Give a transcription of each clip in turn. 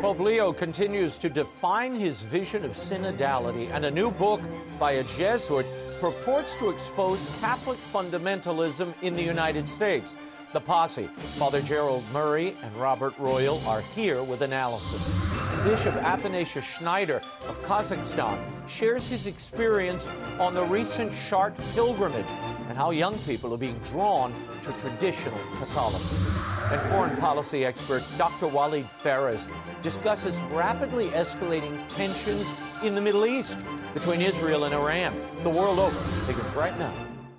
Pope Leo continues to define his vision of synodality, and a new book by a Jesuit purports to expose Catholic fundamentalism in the United States. The posse, Father Gerald Murray and Robert Royal, are here with analysis. Bishop Athanasius Schneider of Kazakhstan shares his experience on the recent Chartres pilgrimage and how young people are being drawn to traditional Catholicism. And foreign policy expert Dr. Walid Phares discusses rapidly escalating tensions in the Middle East between Israel and Iran. The World Over begins right now.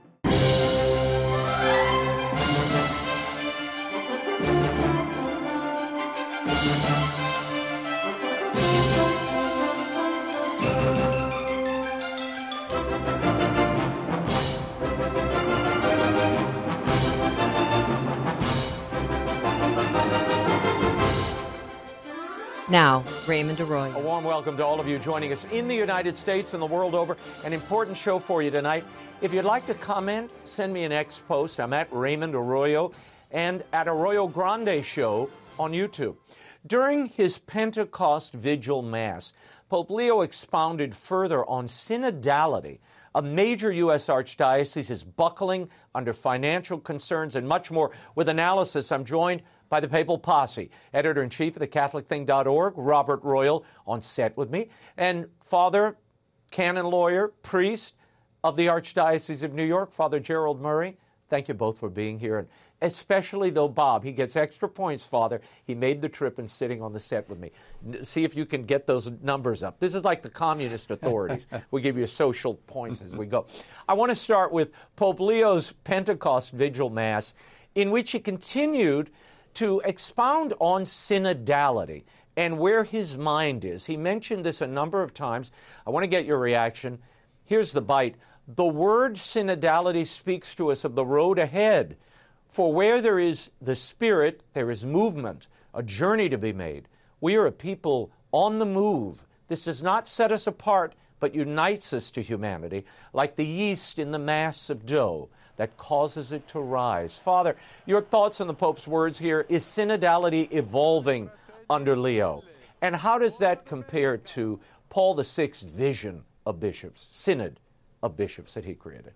Now, Raymond Arroyo. A warm welcome to all of you joining us in the United States and the world over. An important show for you tonight. If you'd like to comment, send me an X post. I'm at Raymond Arroyo and at Arroyo Grande Show on YouTube. During his Pentecost Vigil Mass, Pope Leo expounded further on synodality. A major U.S. archdiocese is buckling under financial concerns and much more. With analysis, I'm joined by the Papal Posse, editor-in-chief of theCatholicThing.org, Robert Royal, on set with me, and Father, canon lawyer, priest of the Archdiocese of New York, Father Gerald Murray. Thank you both for being here, and especially, though, Bob. He gets extra points, Father. He made the trip and sitting on the set with me. See if you can get those numbers up. This is like the communist authorities. We give you social points as we go. I want to start with Pope Leo's Pentecost Vigil Mass, in which he continued to expound on synodality and where his mind is. He mentioned this a number of times. I want to get your reaction. Here's the bite. The word synodality speaks to us of the road ahead. For where there is the Spirit, there is movement, a journey to be made. We are a people on the move. This does not set us apart, but unites us to humanity, like the yeast in the mass of dough that causes it to rise. Father, your thoughts on the Pope's words here. Is synodality evolving under Leo? And how does that compare to Paul VI's vision of bishops, synod of bishops that he created?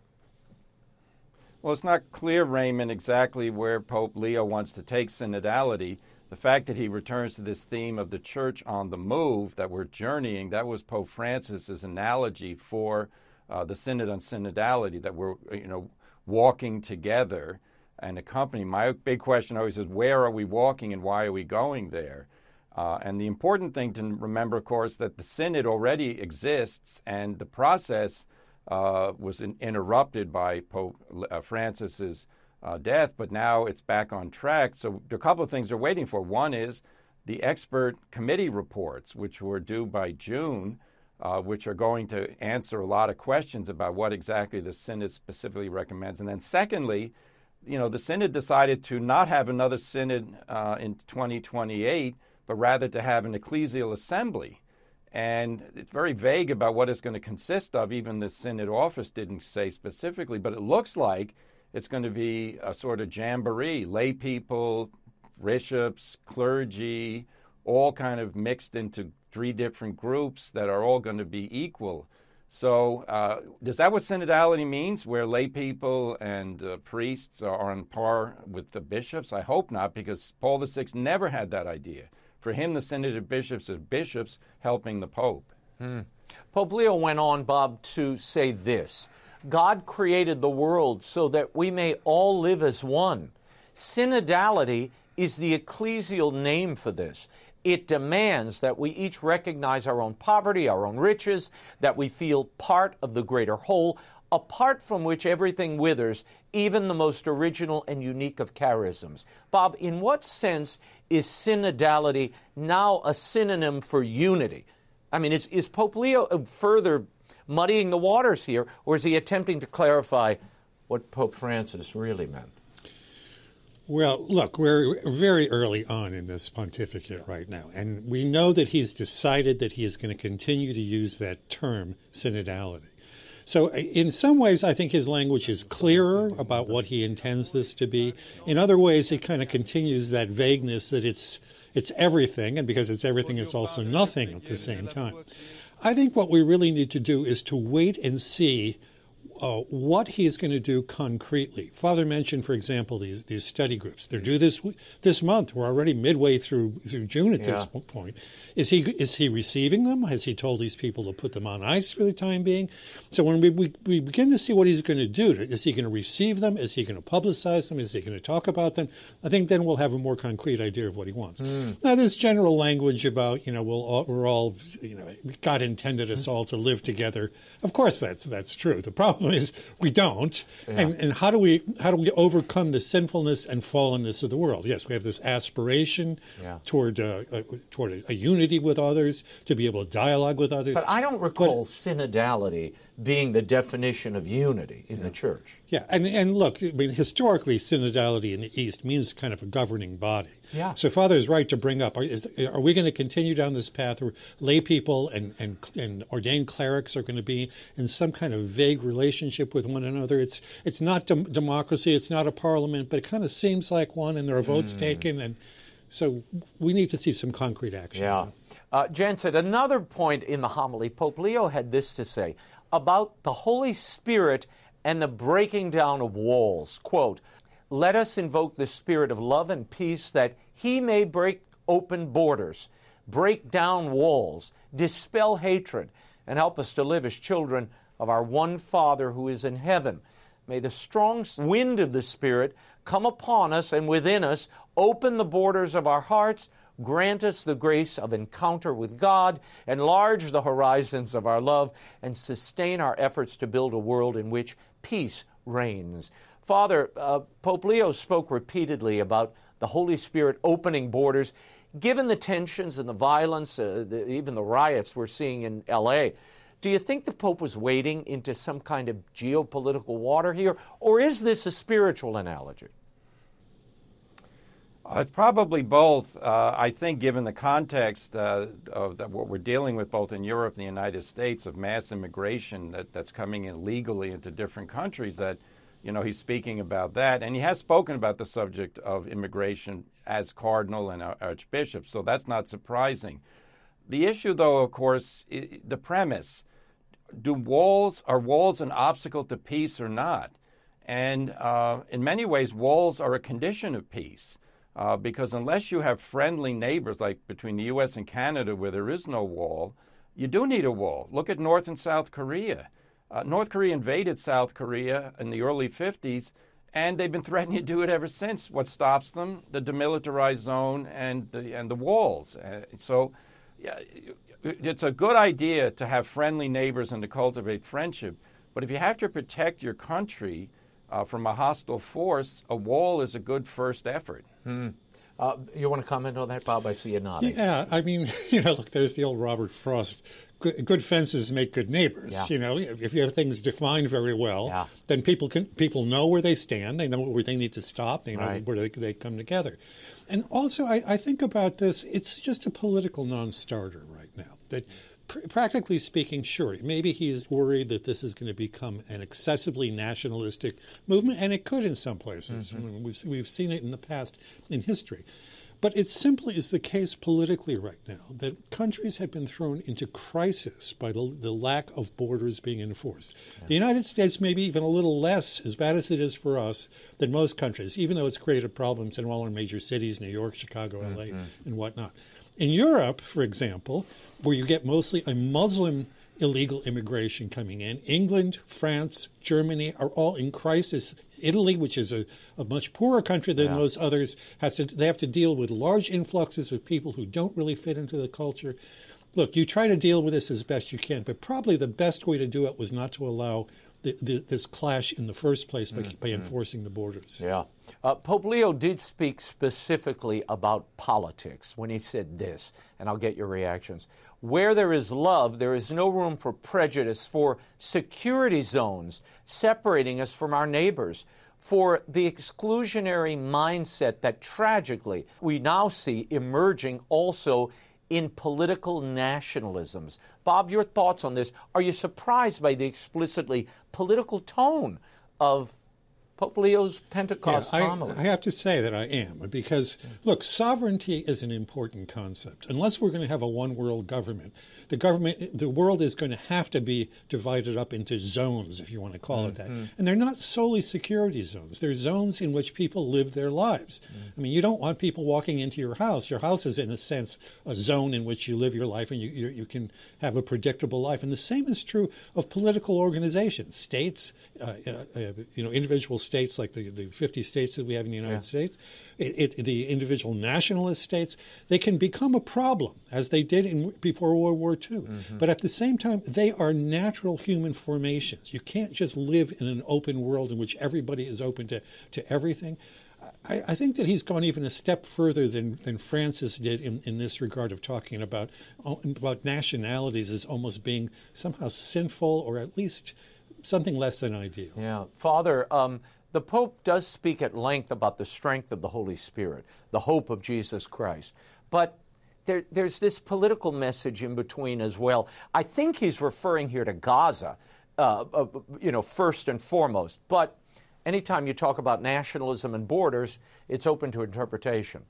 Well, it's not clear, Raymond, exactly where Pope Leo wants to take synodality. The fact that he returns to this theme of the church on the move, that we're journeying, that was Pope Francis's analogy for the synod on synodality, that we're, walking together and accompanying. My big question always is, where are we walking and why are we going there? And the important thing to remember, of course, that the synod already exists, and the process was interrupted by Pope Francis's death, but now it's back on track. So a couple of things we're waiting for. One is the expert committee reports, which were due by June, which are going to answer a lot of questions about what exactly the synod specifically recommends. And then secondly, the synod decided to not have another synod in 2028, but rather to have an ecclesial assembly. And it's very vague about what it's going to consist of. Even the synod office didn't say specifically, but it looks like it's going to be a sort of jamboree, lay people, bishops, clergy, all kind of mixed into three different groups that are all going to be equal. So is that what synodality means, where lay people and priests are on par with the bishops? I hope not, because Paul VI never had that idea. For him, the synod of bishops is bishops helping the Pope. Pope Leo went on, Bob, to say this: God created the world so that we may all live as one. Synodality is the ecclesial name for this. It demands that we each recognize our own poverty, our own riches, that we feel part of the greater whole, apart from which everything withers, even the most original and unique of charisms. Bob, in what sense is synodality now a synonym for unity? I mean, is Pope Leo further muddying the waters here, or is he attempting to clarify what Pope Francis really meant? Well, look, we're very early on in this pontificate right now, and we know that he's decided that he is going to continue to use that term, synodality. So in some ways, I think his language is clearer about what he intends this to be. In other ways, it kind of continues that vagueness that it's it's everything, and because it's everything, it's also nothing at the same time. I think what we really need to do is to wait and see what he is going to do concretely. Father mentioned, for example, these study groups. They're due this month. We're already midway through June at this point. Is he receiving them? Has he told these people to put them on ice for the time being? So when we begin to see what he's going to do, is he going to receive them? Is he going to publicize them? Is he going to talk about them? I think then we'll have a more concrete idea of what he wants. Now, there's general language about, we're all, God intended us all to live together. Of course, that's true. The problem is we don't. And how do we overcome the sinfulness and fallenness of the world? Yes, we have this aspiration toward a unity with others, to be able to dialogue with others. But I don't recall synodality being the definition of unity in the church. Yeah, and look, I mean, historically, synodality in the East means kind of a governing body. Yeah. So Father is right to bring up, are we going to continue down this path where lay people and ordained clerics are going to be in some kind of vague relationship with one another? It's not democracy, it's not a parliament, but it kind of seems like one, and there are votes taken, and so we need to see some concrete action. Yeah. Jens, at another point in the homily, Pope Leo had this to say about the Holy Spirit and the breaking down of walls. Quote, "Let us invoke the spirit of love and peace that he may break open borders, break down walls, dispel hatred, and help us to live as children of our one Father who is in heaven. May the strong wind of the Spirit come upon us and within us, open the borders of our hearts, grant us the grace of encounter with God, enlarge the horizons of our love, and sustain our efforts to build a world in which peace reigns." Father, Pope Leo spoke repeatedly about the Holy Spirit opening borders. Given the tensions and the violence, even the riots we're seeing in L.A., do you think the Pope was wading into some kind of geopolitical water here, or is this a spiritual analogy? Probably both. I think given the context of what we're dealing with both in Europe and the United States of mass immigration that's coming in legally into different countries, that, he's speaking about that. And he has spoken about the subject of immigration as cardinal and archbishop, so that's not surprising. The issue, though, of course, the premise, are walls an obstacle to peace or not? And in many ways, walls are a condition of peace. Because unless you have friendly neighbors, like between the U.S. and Canada where there is no wall, you do need a wall. Look at North and South Korea. North Korea invaded South Korea in the early 50s, and they've been threatening to do it ever since. What stops them? The demilitarized zone and the walls. So it's a good idea to have friendly neighbors and to cultivate friendship. But if you have to protect your country from a hostile force, a wall is a good first effort. You want to comment on that, Bob? I see you nodding. Yeah, I mean, look, there's the old Robert Frost, good fences make good neighbors. Yeah. If you have things defined very well, then people know where they stand, they know where they need to stop, they know where they come together. And also, I think about this, it's just a political non-starter right now. That practically speaking, sure, maybe he's worried that this is going to become an excessively nationalistic movement, and it could in some places. I mean, we've seen it in the past in history. But it simply is the case politically right now that countries have been thrown into crisis by the lack of borders being enforced. The United States maybe even a little less, as bad as it is for us, than most countries, even though it's created problems in all our major cities, New York, Chicago, L.A., and whatnot. In Europe, for example, where you get mostly a Muslim illegal immigration coming in, England, France, Germany are all in crisis. Italy, which is a much poorer country than those others, they have to deal with large influxes of people who don't really fit into the culture. Look, you try to deal with this as best you can, but probably the best way to do it was not to allow this clash in the first place by enforcing the borders. Yeah. Pope Leo did speak specifically about politics when he said this, and I'll get your reactions. Where there is love, there is no room for prejudice, for security zones separating us from our neighbors, for the exclusionary mindset that tragically we now see emerging also in political nationalisms. Bob, your thoughts on this? Are you surprised by the explicitly political tone of Pope Leo's Pentecost homily? I have to say that I am, because, look, sovereignty is an important concept. Unless we're going to have a one-world government, the world is going to have to be divided up into zones, if you want to call it that. And they're not solely security zones. They're zones in which people live their lives. I mean, you don't want people walking into your house. Your house is, in a sense, a zone in which you live your life, and you can have a predictable life. And the same is true of political organizations, states, individual states like the 50 states that we have in the United States, the individual nationalist states. They can become a problem, as they did before World War II. But at the same time, they are natural human formations. You can't just live in an open world in which everybody is open to everything. I think that he's gone even a step further than Francis did in this regard of talking about nationalities as almost being somehow sinful, or at least something less than ideal. Yeah. Father, the Pope does speak at length about the strength of the Holy Spirit, the hope of Jesus Christ. But there's this political message in between as well. I think he's referring here to Gaza, first and foremost. But anytime you talk about nationalism and borders, it's open to interpretation.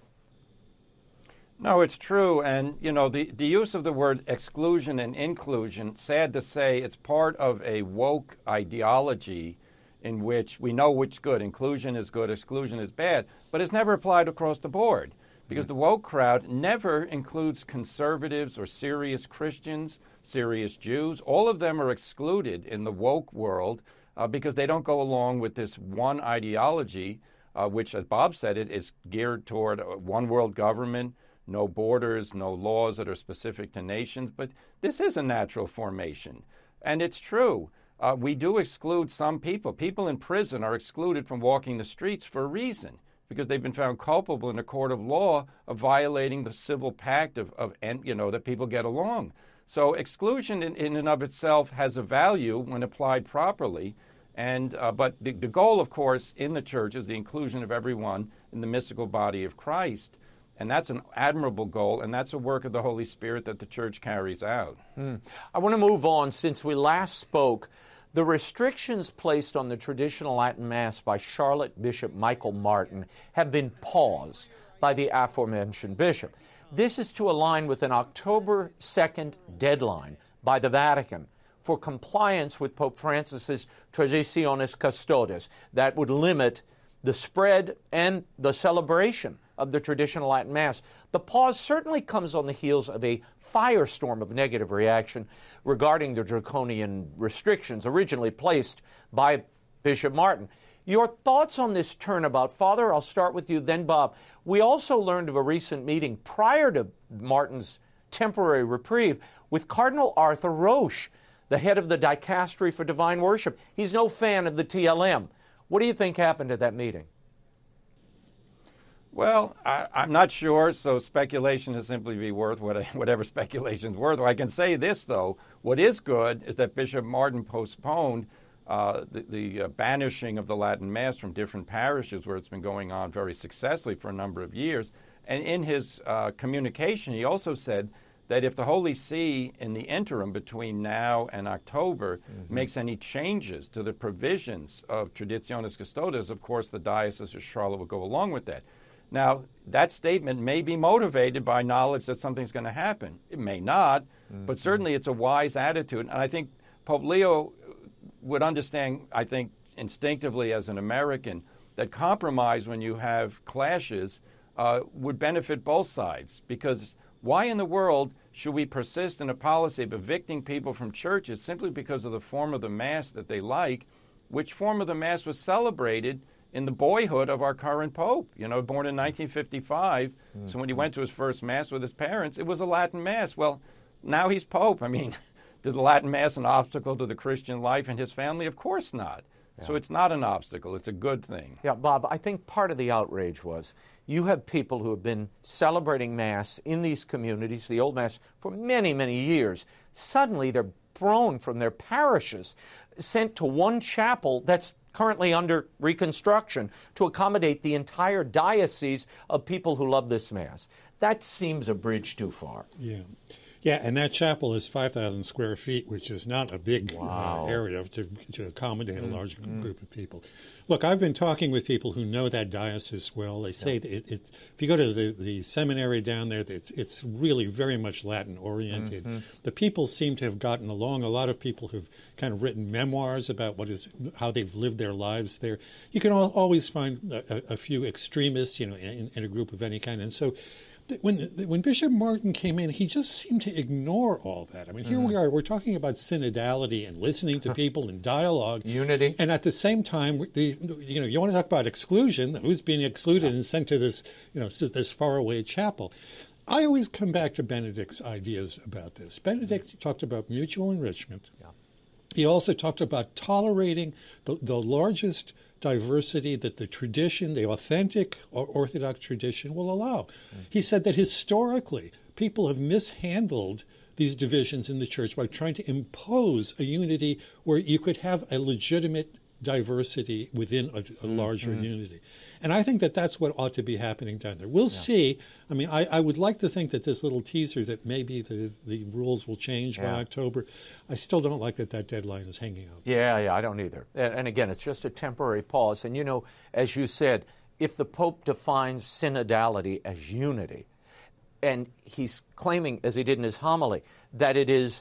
No, it's true. And, the use of the word exclusion and inclusion, sad to say, it's part of a woke ideology in which we know which good. Inclusion is good, exclusion is bad, but it's never applied across the board, because the woke crowd never includes conservatives or serious Christians, serious Jews. All of them are excluded in the woke world because they don't go along with this one ideology, which, as Bob said, it is geared toward a one world government, no borders, no laws that are specific to nations. But this is a natural formation, and it's true. We do exclude some people. People in prison are excluded from walking the streets for a reason, because they've been found culpable in a court of law of violating the civil pact that people get along. So exclusion in and of itself has a value when applied properly. But the goal, of course, in the church is the inclusion of everyone in the mystical body of Christ. And that's an admirable goal, and that's a work of the Holy Spirit that the church carries out. I want to move on. Since we last spoke, the restrictions placed on the traditional Latin Mass by Charlotte Bishop Michael Martin have been paused by the aforementioned bishop. This is to align with an October 2nd deadline by the Vatican for compliance with Pope Francis's Traditionis Custodes that would limit the spread and the celebration of the traditional Latin Mass. The pause certainly comes on the heels of a firestorm of negative reaction regarding the draconian restrictions originally placed by Bishop Martin. Your thoughts on this turnabout? Father, I'll start with you, then Bob. We also learned of a recent meeting prior to Martin's temporary reprieve with Cardinal Arthur Roche, the head of the Dicastery for Divine Worship. He's no fan of the TLM. What do you think happened at that meeting? Well, I'm not sure, so speculation is simply be worth whatever speculation is worth. I can say this, though. What is good is that Bishop Martin postponed the banishing of the Latin Mass from different parishes where it's been going on very successfully for a number of years. And in his communication, he also said that if the Holy See in the interim between now and October makes any changes to the provisions of Traditionis Custodes, of course the Diocese of Charlotte will go along with that. Now, that statement may be motivated by knowledge that something's going to happen. It may not, but certainly it's a wise attitude. And I think Pope Leo would understand, instinctively as an American, that compromise when you have clashes would benefit both sides. Because why in the world should we persist in a policy of evicting people from churches simply because of the form of the Mass that they like, which form of the Mass was celebrated in the boyhood of our current Pope, born in 1955. So when he went to his first Mass with his parents, it was a Latin Mass. Well, now he's Pope. Did the Latin Mass an obstacle to the Christian life and his family? Of course not. Yeah. So it's not an obstacle. It's a good thing. Yeah, Bob, I think part of the outrage was you have people who have been celebrating Mass in these communities, the old Mass, for many, many years. Suddenly they're thrown from their parishes, sent to one chapel that's currently under reconstruction to accommodate the entire diocese of people who love this Mass. That seems a bridge too far. Yeah, and that chapel is 5,000 square feet, which is not a big Wow. area to accommodate a large group of people. Look, I've been talking with people who know that diocese well. They say that if you go to the seminary down there, it's really very much Latin-oriented. The people seem to have gotten along. A lot of people have kind of written memoirs about how they've lived their lives there. You can always find a few extremists, in a group of any kind. And so when Bishop Martin came in, he just seemed to ignore all that. I mean, here we are, we're talking about synodality and listening to people and dialogue. Unity. And at the same time, you want to talk about exclusion, who's being excluded and sent to this, this faraway chapel. I always come back to Benedict's ideas about this. Benedict talked about mutual enrichment. Yeah. He also talked about tolerating the largest diversity that the tradition, the authentic Orthodox tradition, will allow. He said that historically, people have mishandled these divisions in the church by trying to impose a unity where you could have a legitimate diversity within a larger unity. And I think that that's what ought to be happening down there. We'll see. I mean, I would like to think that this little teaser that maybe the rules will change by October. I still don't like that deadline is hanging out. Yeah, I don't either. And again, it's just a temporary pause. And as you said, if the Pope defines synodality as unity, and he's claiming, as he did in his homily, that it is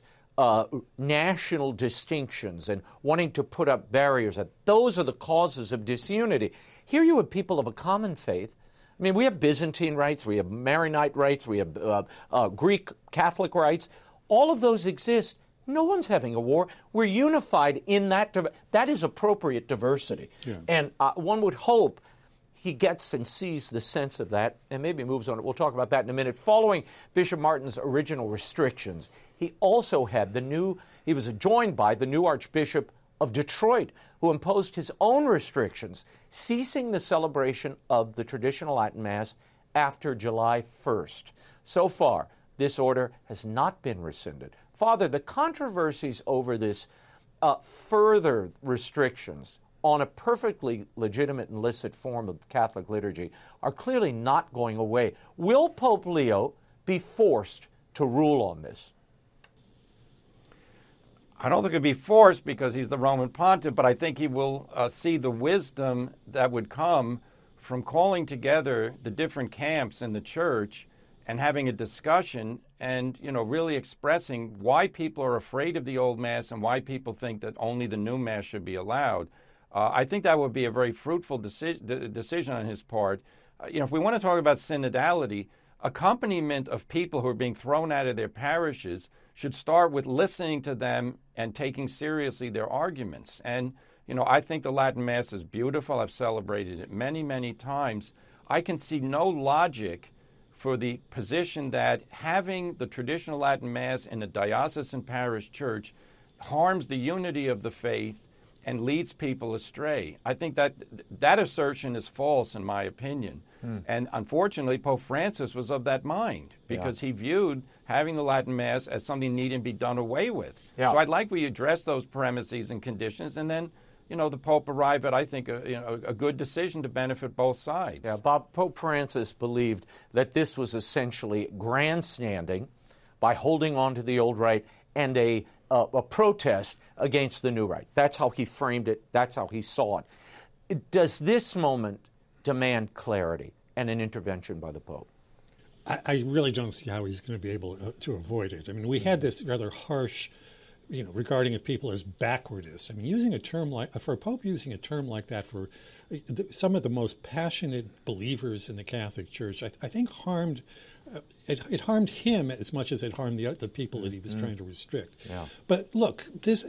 national distinctions and wanting to put up barriers, that those are the causes of disunity. Here you have people of a common faith. I mean, we have Byzantine rites, we have Maronite rites, we have Greek Catholic rites. All of those exist. No one's having a war. We're unified in that. That is appropriate diversity. Yeah. And one would hope he gets and sees the sense of that and maybe moves on. We'll talk about that in a minute. Following Bishop Martin's original restrictions, he also had he was joined by the new Archbishop of Detroit, who imposed his own restrictions, ceasing the celebration of the traditional Latin Mass after July 1st. So far, this order has not been rescinded. Father, the controversies over this further restrictions on a perfectly legitimate and licit form of Catholic liturgy are clearly not going away. Will Pope Leo be forced to rule on this? I don't think it'd be forced because he's the Roman pontiff, but I think he will see the wisdom that would come from calling together the different camps in the church and having a discussion and, really expressing why people are afraid of the old Mass and why people think that only the new Mass should be allowed. I think that would be a very fruitful decision on his part. If we want to talk about synodality, accompaniment of people who are being thrown out of their parishes should start with listening to them and taking seriously their arguments. And, I think the Latin Mass is beautiful. I've celebrated it many, many times. I can see no logic for the position that having the traditional Latin Mass in a diocesan parish church harms the unity of the faith and leads people astray. I think that assertion is false, in my opinion. And unfortunately, Pope Francis was of that mind because he viewed having the Latin Mass as something needing to be done away with. Yeah. So I'd like we address those premises and conditions, and then, the Pope arrived at, I think, a good decision to benefit both sides. Yeah, Pope Francis believed that this was essentially grandstanding by holding on to the old rite and a protest against the new rite. That's how he framed it. That's how he saw it. Does this moment demand clarity and an intervention by the Pope? I really don't see how he's going to be able to avoid it. I mean, we had this rather harsh, regarding of people as backwardists. I mean, using a term for a Pope using a term like that for some of the most passionate believers in the Catholic Church, I think harmed. It harmed him as much as it harmed the people that he was trying to restrict. Yeah. But look, this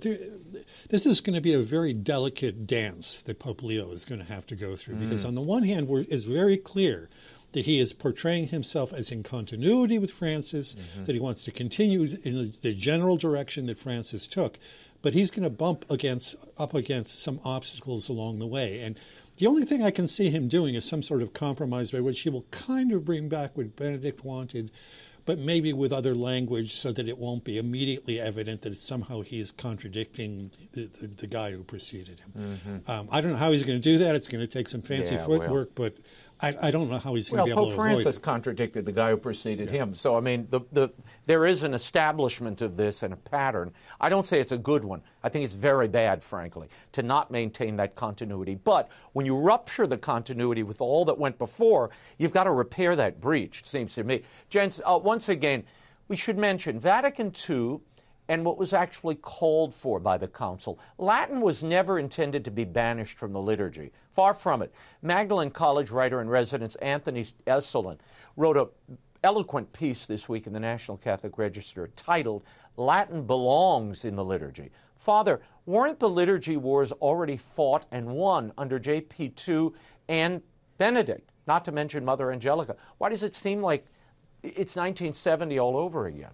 is going to be a very delicate dance that Pope Leo is going to have to go through because on the one hand, it's very clear that he is portraying himself as in continuity with Francis, that he wants to continue in the general direction that Francis took, but he's going to bump up against some obstacles along the way. And the only thing I can see him doing is some sort of compromise by which he will kind of bring back what Benedict wanted, but maybe with other language so that it won't be immediately evident that somehow he is contradicting the guy who preceded him. I don't know how he's going to do that. It's going to take some fancy footwork, but I don't know how he's going to be able Pope to avoid Francis it. contradicted the guy who preceded him. So, I mean, there is an establishment of this and a pattern. I don't say it's a good one. I think it's very bad, frankly, to not maintain that continuity. But when you rupture the continuity with all that went before, you've got to repair that breach, it seems to me. Gents, once again, we should mention Vatican II and what was actually called for by the Council. Latin was never intended to be banished from the liturgy. Far from it. Magdalen College writer-in-residence Anthony Esolen wrote an eloquent piece this week in the National Catholic Register titled, "Latin Belongs in the Liturgy." Father, weren't the liturgy wars already fought and won under JP2 and Benedict, not to mention Mother Angelica? Why does it seem like it's 1970 all over again?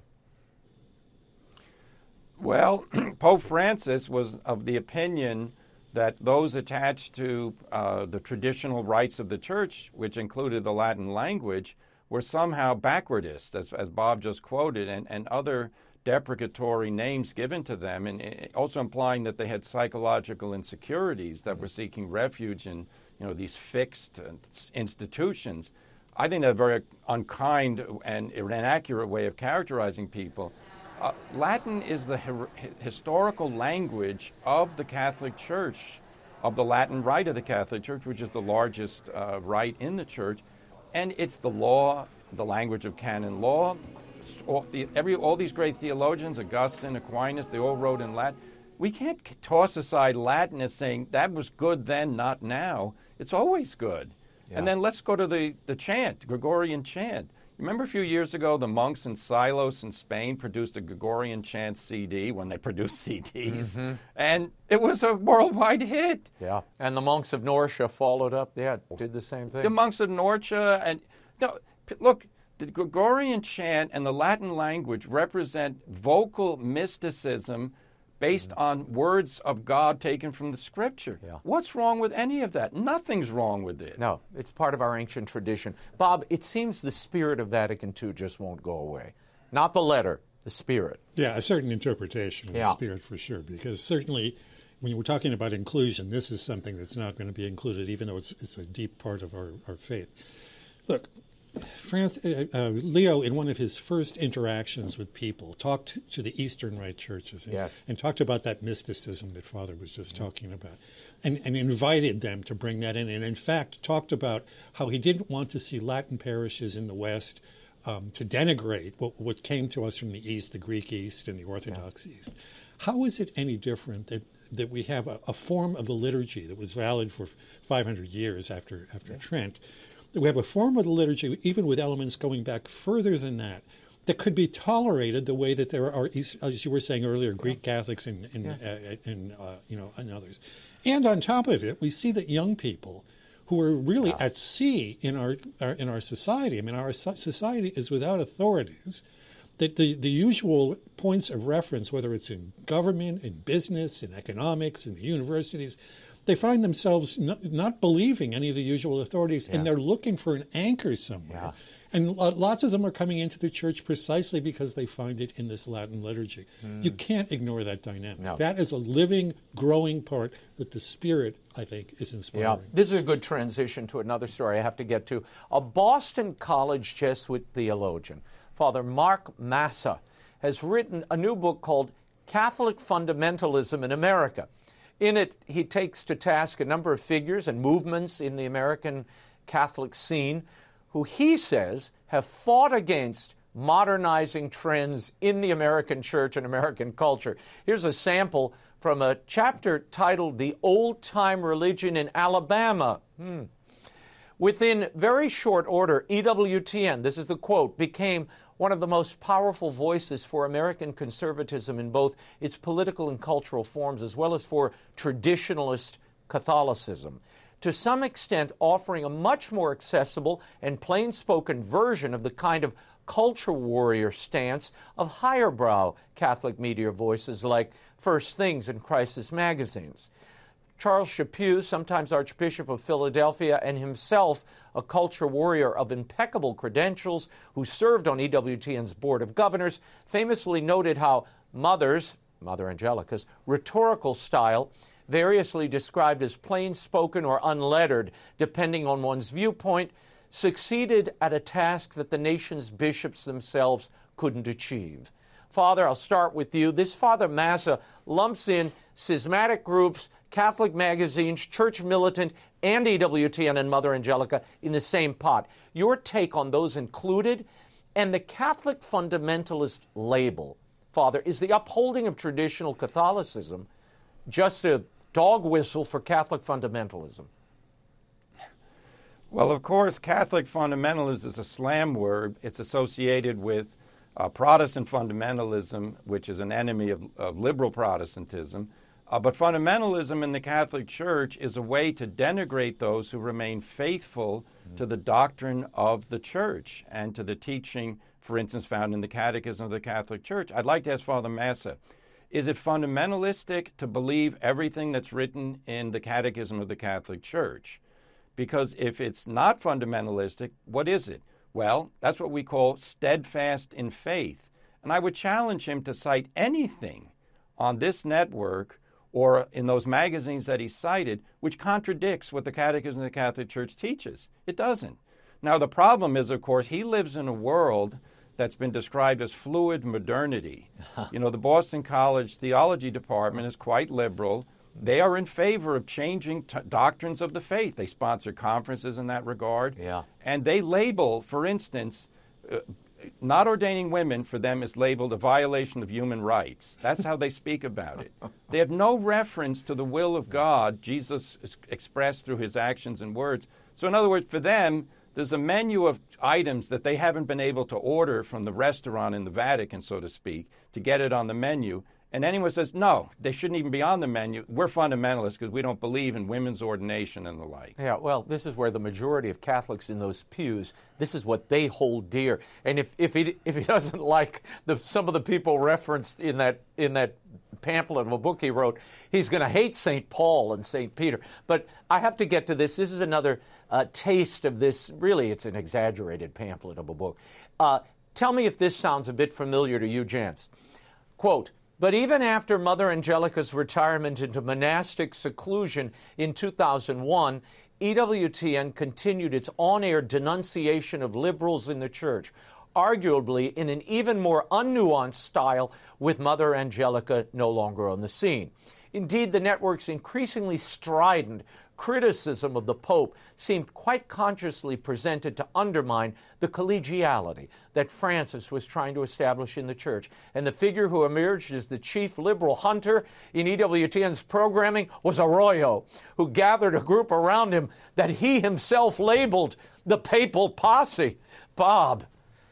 Well, Pope Francis was of the opinion that those attached to the traditional rites of the Church, which included the Latin language, were somehow backwardist, as Bob just quoted, and other deprecatory names given to them, and also implying that they had psychological insecurities that were seeking refuge in these fixed institutions. I think that's a very unkind and inaccurate way of characterizing people. Latin is the historical language of the Catholic Church, of the Latin Rite of the Catholic Church, which is the largest rite in the Church. And it's the law, the language of canon law. All these great theologians, Augustine, Aquinas, they all wrote in Latin. We can't toss aside Latin as saying that was good then, not now. It's always good. Yeah. And then let's go to the chant, Gregorian chant. Remember a few years ago, the monks in Silos in Spain produced a Gregorian chant CD when they produced CDs, and it was a worldwide hit. Yeah, and the monks of Norcia followed up. Yeah, did the same thing. The monks of Norcia, look, the Gregorian chant and the Latin language represent vocal mysticism based on words of God taken from the Scripture. Yeah. What's wrong with any of that? Nothing's wrong with it. No, it's part of our ancient tradition. Bob, it seems the spirit of Vatican II just won't go away. Not the letter, the spirit. Yeah, a certain interpretation of the spirit for sure, because certainly when we're talking about inclusion, this is something that's not going to be included, even though it's a deep part of our faith. Look, Leo, in one of his first interactions with people, talked to the Eastern Rite churches and talked about that mysticism that Father was just talking about, and invited them to bring that in. And in fact, talked about how he didn't want to see Latin parishes in the West to denigrate what came to us from the East, the Greek East and the Orthodox East. How is it any different that we have a form of the liturgy that was valid for 500 years after Trent? We have a form of the liturgy, even with elements going back further than that could be tolerated the way that there are, as you were saying earlier, Greek Catholics and others. And on top of it, we see that young people who are really at sea in our society. I mean, our society is without authorities. That the usual points of reference, whether it's in government, in business, in economics, in the universities, they find themselves not believing any of the usual authorities, and they're looking for an anchor somewhere. Yeah. And lots of them are coming into the church precisely because they find it in this Latin liturgy. You can't ignore that dynamic. No. That is a living, growing part that the Spirit, I think, is inspiring. Yeah, this is a good transition to another story I have to get to. A Boston College Jesuit theologian, Father Mark Massa, has written a new book called Catholic Fundamentalism in America. In it, he takes to task a number of figures and movements in the American Catholic scene who he says have fought against modernizing trends in the American church and American culture. Here's a sample from a chapter titled The Old-Time Religion in Alabama. Within very short order, EWTN, this is the quote, became one of the most powerful voices for American conservatism in both its political and cultural forms, as well as for traditionalist Catholicism, to some extent offering a much more accessible and plain-spoken version of the kind of culture warrior stance of higher-brow Catholic media voices like First Things and Crisis magazines. Charles Chaput, sometimes Archbishop of Philadelphia, and himself a culture warrior of impeccable credentials who served on EWTN's Board of Governors, famously noted how Mother Angelica's rhetorical style variously described as plain-spoken or unlettered, depending on one's viewpoint, succeeded at a task that the nation's bishops themselves couldn't achieve. Father, I'll start with you. This Father Massa lumps in schismatic groups, Catholic magazines, church militant, and EWTN and Mother Angelica in the same pot. Your take on those included, and the Catholic fundamentalist label, Father, is the upholding of traditional Catholicism just a dog whistle for Catholic fundamentalism? Well, of course, Catholic fundamentalism is a slam word. It's associated with Protestant fundamentalism, which is an enemy of liberal Protestantism. But fundamentalism in the Catholic Church is a way to denigrate those who remain faithful to the doctrine of the Church and to the teaching, for instance, found in the Catechism of the Catholic Church. I'd like to ask Father Massa, is it fundamentalistic to believe everything that's written in the Catechism of the Catholic Church? Because if it's not fundamentalistic, what is it? Well, that's what we call steadfast in faith. And I would challenge him to cite anything on this network or in those magazines that he cited which contradicts what the Catechism of the Catholic Church teaches. It doesn't. Now, the problem is, of course, he lives in a world that's been described as fluid modernity. You know, the Boston College Theology Department is quite liberal. They are in favor of changing doctrines of the faith. They sponsor conferences in that regard. Yeah. And they label, for instance, not ordaining women for them is labeled a violation of human rights. That's how they speak about it. They have no reference to the will of God, Jesus expressed through his actions and words. So in other words, for them, there's a menu of items that they haven't been able to order from the restaurant in the Vatican, so to speak, to get it on the menu. And anyone says, no, they shouldn't even be on the menu. We're fundamentalists because we don't believe in women's ordination and the like. Yeah, well, this is where the majority of Catholics in those pews, this is what they hold dear. And if he doesn't like some of the people referenced in that pamphlet of a book he wrote, he's going to hate St. Paul and St. Peter. But I have to get to this. This is another taste of this. Really, it's an exaggerated pamphlet of a book. Tell me if this sounds a bit familiar to you, gents. Quote, but even after Mother Angelica's retirement into monastic seclusion in 2001, EWTN continued its on-air denunciation of liberals in the Church, arguably in an even more unnuanced style with Mother Angelica no longer on the scene. Indeed, the network's increasingly strident criticism of the Pope seemed quite consciously presented to undermine the collegiality that Francis was trying to establish in the Church. And the figure who emerged as the chief liberal hunter in EWTN's programming was Arroyo, who gathered a group around him that he himself labeled the Papal Posse. Bob,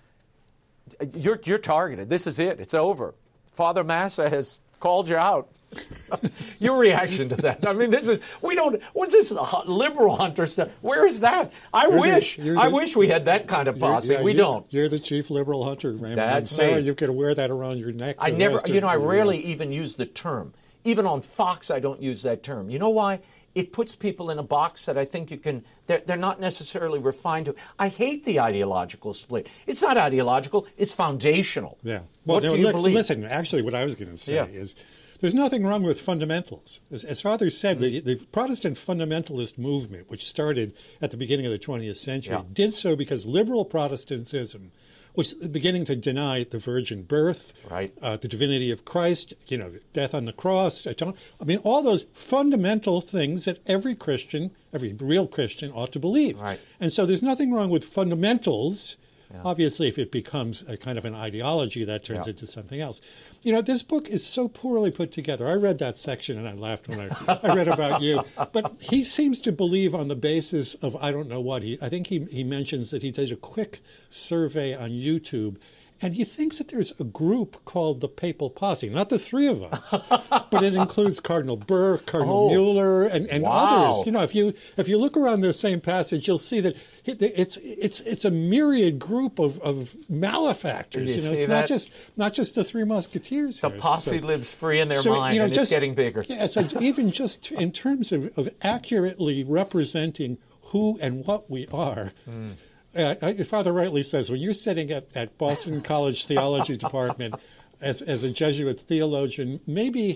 you're targeted. This is it. It's over. Father Massa has called you out. Your reaction to that? I mean, what's this liberal hunter stuff? Where is that? I wish we had that kind of posse. We don't. You're the chief liberal hunter, Raymond. That's so me. You could wear that around your neck. I rarely even use the term. Even on Fox, I don't use that term. You know why? It puts people in a box that I think they're not necessarily refined to. I hate the ideological split. It's not ideological, it's foundational. Yeah. Well, what do you believe? Listen, actually, what I was going to say is there's nothing wrong with fundamentals. As Father said, the Protestant fundamentalist movement, which started at the beginning of the 20th century, did so because liberal Protestantism was beginning to deny the virgin birth, the divinity of Christ, death on the cross, all those fundamental things that every Christian, every real Christian ought to believe. Right. And so there's nothing wrong with fundamentals. Yeah. Obviously, if it becomes a kind of an ideology, that turns into something else. This book is so poorly put together. I read that section and I laughed when I read about you. But he seems to believe on the basis of I don't know what. I think he mentions that he did a quick survey on YouTube. And he thinks that there's a group called the Papal Posse, not the three of us, but it includes Cardinal Burke, Cardinal Mueller, and others. If you look around the same passage, you'll see that it's a myriad group of malefactors. It's not just the Three Musketeers. The posse lives free in their mind, and it's getting bigger. Yeah, so even just in terms of accurately representing who and what we are. Father rightly says, when you're sitting at Boston College Theology Department as a Jesuit theologian, maybe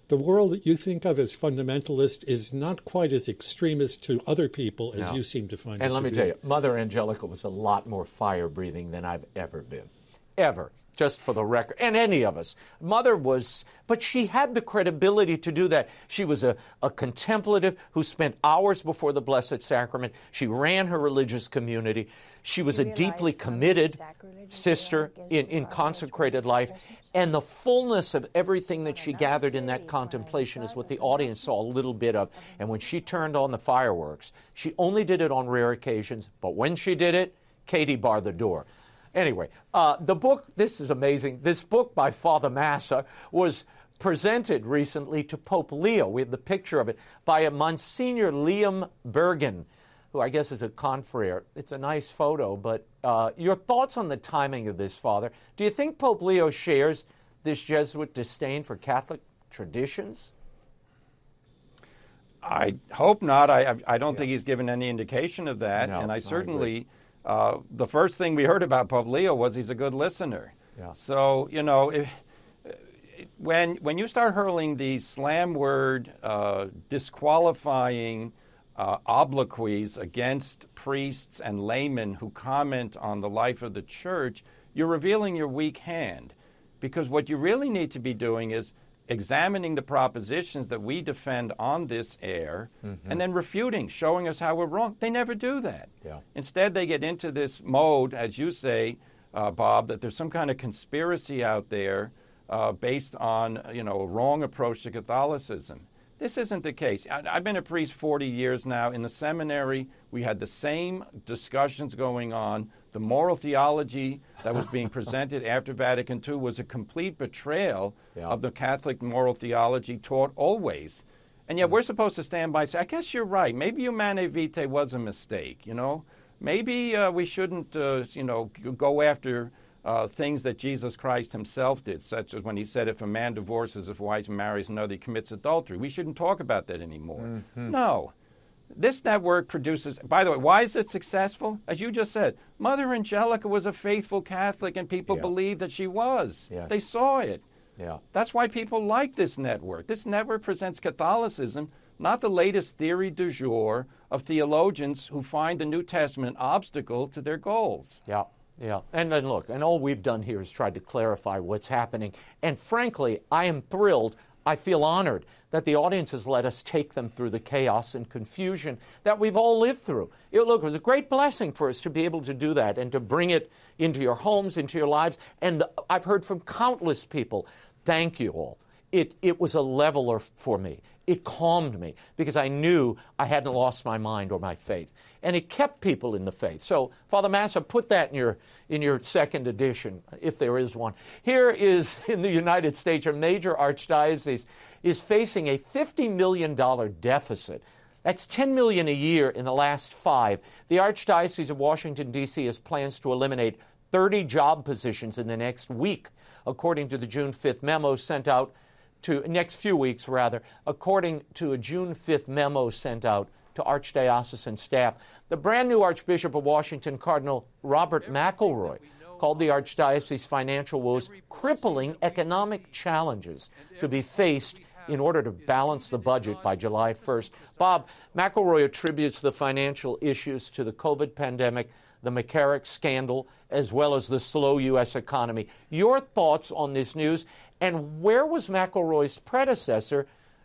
the world that you think of as fundamentalist is not quite as extremist to other people as you seem to find it. And let me to tell be. you, Mother Angelica was a lot more fire-breathing than I've ever been. Ever. Just for the record. And any of us. Mother was, but she had the credibility to do that. She was a contemplative who spent hours before the Blessed Sacrament. She ran her religious community. She was a deeply committed sister in consecrated life. And the fullness of everything that she gathered in that contemplation is what the audience saw a little bit of. And when she turned on the fireworks, she only did it on rare occasions. But when she did it, Katie barred the door. Anyway, the book, this is amazing. This book by Father Massa was presented recently to Pope Leo. We have the picture of it by a Monsignor Liam Bergen, who I guess is a confrere. It's a nice photo, but your thoughts on the timing of this, Father? Do you think Pope Leo shares this Jesuit disdain for Catholic traditions? I hope not. I don't think he's given any indication of that. No, and I certainly... agree. The first thing we heard about Pope Leo was he's a good listener. Yeah. So, when you start hurling these slam word disqualifying obloquies against priests and laymen who comment on the life of the church, you're revealing your weak hand. Because what you really need to be doing is examining the propositions that we defend on this air, and then refuting, showing us how we're wrong. They never do that. Yeah. Instead, they get into this mode, as you say, Bob, that there's some kind of conspiracy out there based on a wrong approach to Catholicism. This isn't the case. I've been a priest 40 years now. In the seminary, we had the same discussions going on. The moral theology that was being presented after Vatican II was a complete betrayal of the Catholic moral theology taught always. And yet we're supposed to stand by and say, I guess you're right. Maybe Humanae Vitae was a mistake, Maybe we shouldn't, go after things that Jesus Christ himself did, such as when he said, if a man divorces his wife and marries another, he commits adultery. We shouldn't talk about that anymore. No. This network produces, by the way, why is it successful? As you just said, Mother Angelica was a faithful Catholic and people believed that she was. Yes. They saw it. Yeah. That's why people like this network. This network presents Catholicism, not the latest theory du jour of theologians who find the New Testament an obstacle to their goals. Yeah. Yeah, and then look, and all we've done here is tried to clarify what's happening. And frankly, I am thrilled, I feel honored that the audience has let us take them through the chaos and confusion that we've all lived through. Look, it was a great blessing for us to be able to do that and to bring it into your homes, into your lives. And I've heard from countless people, thank you all. It was a leveler for me. It calmed me because I knew I hadn't lost my mind or my faith. And it kept people in the faith. So, Father Massa, put that in your second edition, if there is one. Here is, in the United States, a major archdiocese is facing a $50 million deficit. That's $10 million a year in the last 5. The Archdiocese of Washington, D.C. has plans to eliminate 30 job positions in the next week, according to the June 5th memo sent out next few weeks, according to a June 5th memo sent out to archdiocesan staff. The brand new Archbishop of Washington, Cardinal Robert McElroy, called the Archdiocese's financial woes crippling economic challenges to be faced in order to balance the budget by July 1st. Bob, McElroy attributes the financial issues to the COVID pandemic, the McCarrick scandal, as well as the slow U.S. economy. Your thoughts on this news, and where was McElroy's predecessor,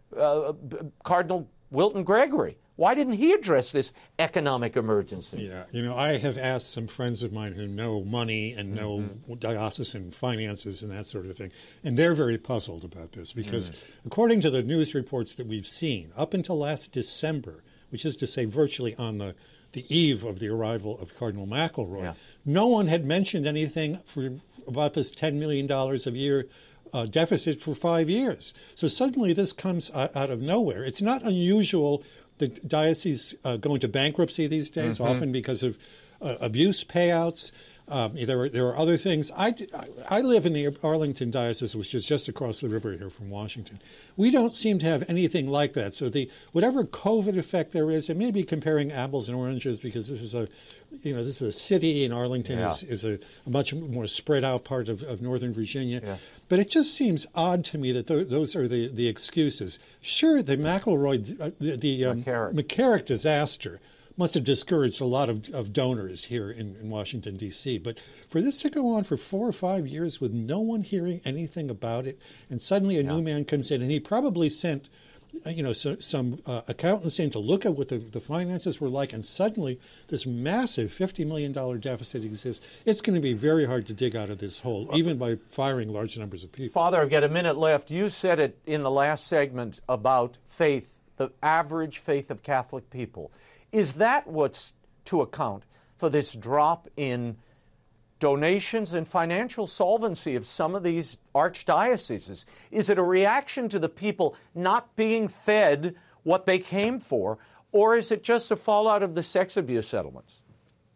Cardinal Wilton Gregory? Why didn't he address this economic emergency? Yeah, I have asked some friends of mine who know money and know diocesan finances and that sort of thing, and they're very puzzled about this because according to the news reports that we've seen, up until last December, which is to say virtually on the eve of the arrival of Cardinal McElroy, no one had mentioned anything about this $10 million a year deficit for 5 years. So suddenly this comes out of nowhere. It's not unusual the diocese go into bankruptcy these days, often because of abuse payouts. There are other things. I live in the Arlington Diocese, which is just across the river here from Washington. We don't seem to have anything like that. So whatever COVID effect there is, it may be comparing apples and oranges because this is a city, and Arlington is a much more spread out part of Northern Virginia. Yeah. But it just seems odd to me that those are the excuses. Sure, the McElroy, the McCarrick disaster must have discouraged a lot of donors here in Washington, D.C. But for this to go on for 4 or 5 years with no one hearing anything about it, and suddenly a new man comes in, and he probably sent some accountants in to look at what the finances were like, and suddenly this massive $50 million deficit exists. It's going to be very hard to dig out of this hole, even by firing large numbers of people. Father, I've got a minute left. You said it in the last segment about faith, the average faith of Catholic people. Is that what's to account for this drop in donations and financial solvency of some of these archdioceses? Is it a reaction to the people not being fed what they came for, or is it just a fallout of the sex abuse settlements?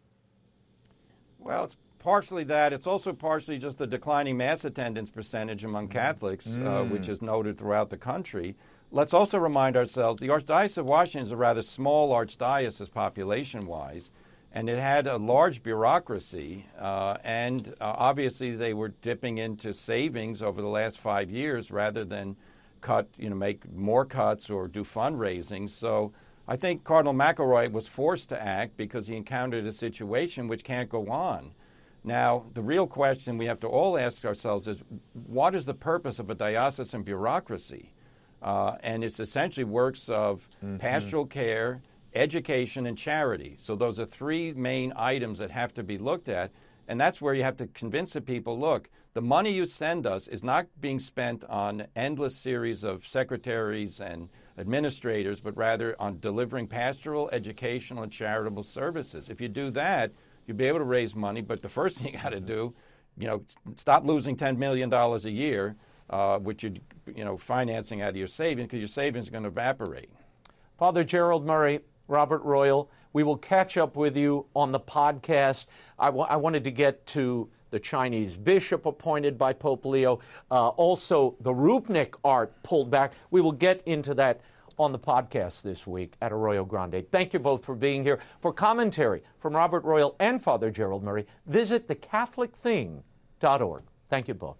Well, it's partially that. It's also partially just the declining mass attendance percentage among Catholics, which is noted throughout the country. Let's also remind ourselves the Archdiocese of Washington is a rather small archdiocese population-wise, and it had a large bureaucracy, and obviously they were dipping into savings over the last 5 years rather than make more cuts or do fundraising. So I think Cardinal McElroy was forced to act because he encountered a situation which can't go on. Now, the real question we have to all ask ourselves is, what is the purpose of a diocesan bureaucracy? And it's essentially works of pastoral care, education, and charity. So those are three main items that have to be looked at. And that's where you have to convince the people, look, the money you send us is not being spent on endless series of secretaries and administrators, but rather on delivering pastoral, educational, and charitable services. If you do that, you'll be able to raise money. But the first thing you got to do, stop losing $10 million a year, which you're financing out of your savings, because your savings are going to evaporate. Father Gerald Murray, Robert Royal, we will catch up with you on the podcast. I wanted to get to the Chinese bishop appointed by Pope Leo, also the Rupnik art pulled back. We will get into that on the podcast this week at Arroyo Grande. Thank you both for being here. For commentary from Robert Royal and Father Gerald Murray, visit thecatholicthing.org. Thank you both.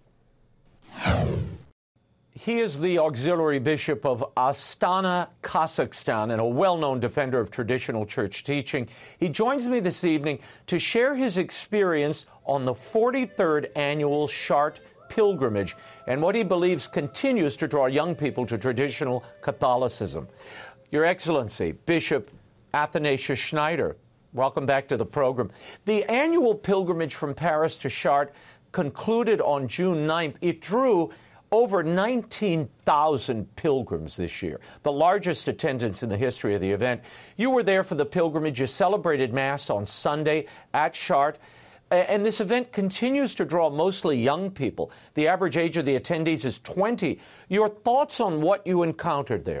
He is the auxiliary bishop of Astana, Kazakhstan, and a well-known defender of traditional church teaching. He joins me this evening to share his experience on the 43rd annual Chartres pilgrimage and what he believes continues to draw young people to traditional Catholicism. Your Excellency, Bishop Athanasius Schneider, welcome back to the program. The annual pilgrimage from Paris to Chartres concluded on June 9th. It drew over 19,000 pilgrims this year, the largest attendance in the history of the event. You were there for the pilgrimage. You celebrated Mass on Sunday at Chartres. And this event continues to draw mostly young people. The average age of the attendees is 20. Your thoughts on what you encountered there?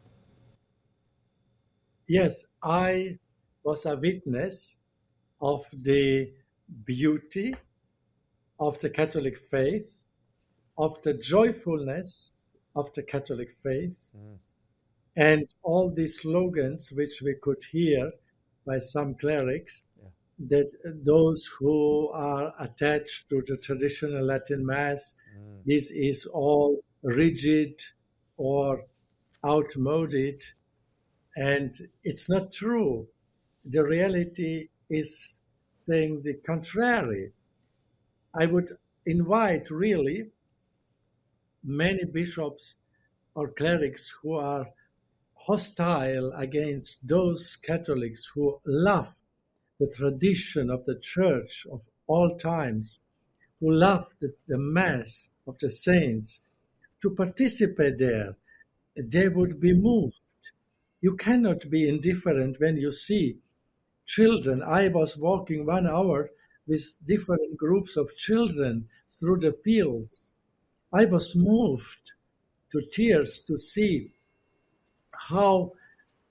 Yes, I was a witness of the beauty of the Catholic faith, of the joyfulness of the Catholic faith, and all these slogans which we could hear by some clerics, that those who are attached to the traditional Latin Mass, this is all rigid or outmoded, and it's not true. The reality is saying the contrary. I would invite really many bishops or clerics who are hostile against those Catholics who love the tradition of the Church of all times, who love the Mass of the saints, to participate there. They would be moved. You cannot be indifferent when you see children. I was walking 1 hour with different groups of children through the fields. I was moved to tears to see how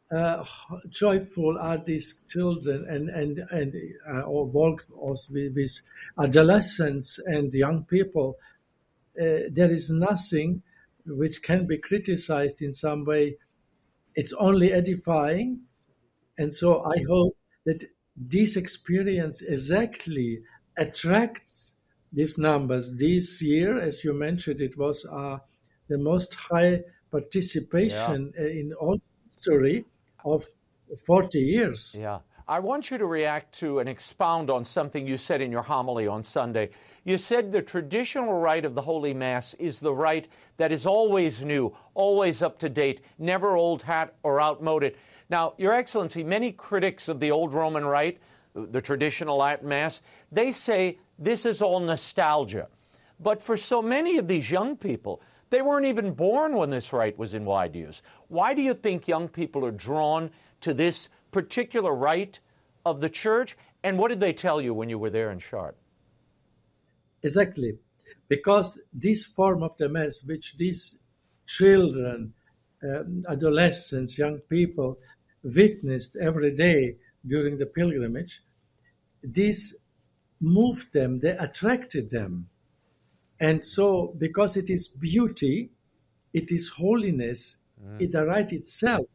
joyful are these children and or work also with adolescents and young people. There is nothing which can be criticized in some way. It's only edifying. And so I hope that this experience exactly attracts these numbers. This year, as you mentioned, it was the most high participation in all history of 40 years. Yeah. I want you to react to and expound on something you said in your homily on Sunday. You said the traditional rite of the Holy Mass is the rite that is always new, always up to date, never old hat or outmoded. Now, Your Excellency, many critics of the old Roman rite, the traditional Latin Mass, they say this is all nostalgia. But for so many of these young people, they weren't even born when this rite was in wide use. Why do you think young people are drawn to this particular rite of the Church? And what did they tell you when you were there in Chartres? Exactly. Because this form of the Mass, which these children, adolescents, young people witnessed every day during the pilgrimage, this moved them, they attracted them. And so, because it is beauty, it is holiness, the rite itself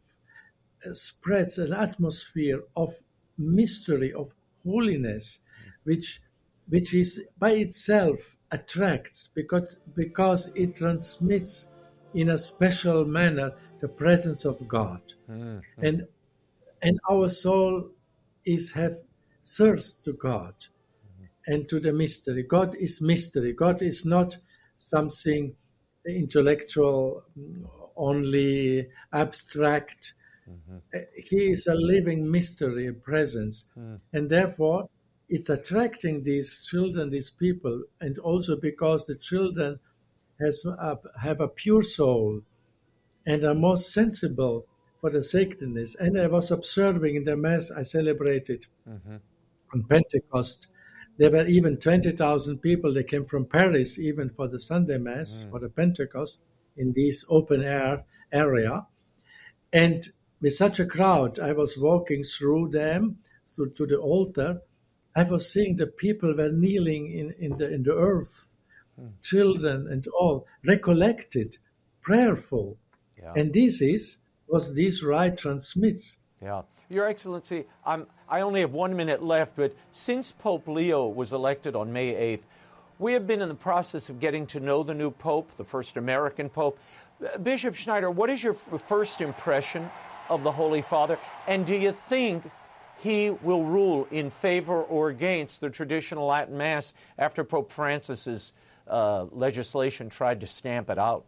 spreads an atmosphere of mystery, of holiness, which is by itself attracts because it transmits in a special manner the presence of God. And our soul have thirst to God and to the mystery. God is mystery. God is not something intellectual, only abstract. He is a living mystery, a presence. And therefore, it's attracting these children, these people, and also because the children have a pure soul and are most sensible for the sacredness. And I was observing in the Mass I celebrated on Pentecost, there were even 20,000 people. They came from Paris even for the Sunday Mass, for the Pentecost, in this open air area. And with such a crowd, I was walking through them, to the altar. I was seeing the people were kneeling in the earth, children and all, recollected, prayerful. Yeah. And was this rite transmits. Yeah. Your Excellency, I only have 1 minute left, but since Pope Leo was elected on May 8th, we have been in the process of getting to know the new Pope, the first American Pope. Bishop Schneider, what is your first impression of the Holy Father? And do you think he will rule in favor or against the traditional Latin Mass after Pope Francis's legislation tried to stamp it out?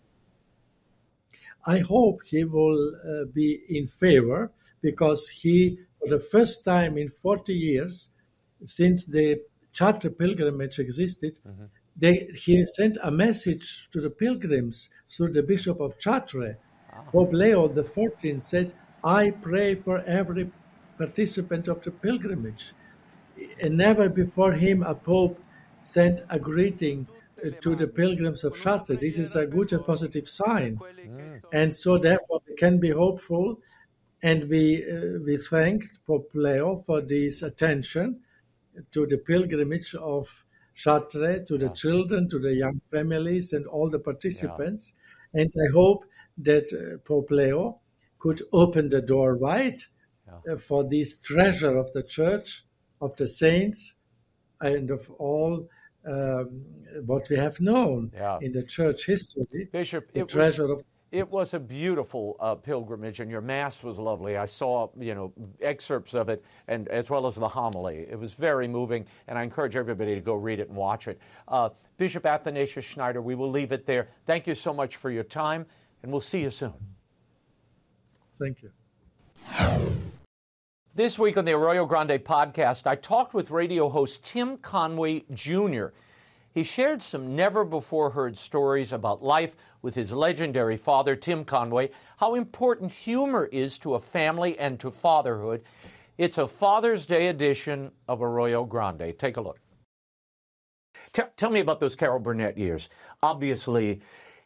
I hope he will be in favor, because he, for the first time in 40 years, since the Chartres pilgrimage existed, he sent a message to the pilgrims through the Bishop of Chartres. Pope Leo XIV said, I pray for every participant of the pilgrimage. And never before him a pope sent a greeting to the pilgrims of Chartres. This is a good and positive sign. And so therefore we can be hopeful, and we thank Pope Leo for this attention to the pilgrimage of Chartres, to the children, to the young families and all the participants. And I hope that Pope Leo could open the door wide for this treasure of the Church, of the saints, and of all what we have known in the Church history. Bishop, it was a beautiful pilgrimage, and your Mass was lovely. I saw, excerpts of it, and as well as the homily. It was very moving, and I encourage everybody to go read it and watch it. Bishop Athanasius Schneider, we will leave it there. Thank you so much for your time, and we'll see you soon. Thank you. This week on the Arroyo Grande podcast, I talked with radio host Tim Conway Jr. He shared some never-before-heard stories about life with his legendary father, Tim Conway, how important humor is to a family and to fatherhood. It's a Father's Day edition of Arroyo Grande. Take a look. Tell me about those Carol Burnett years. Obviously,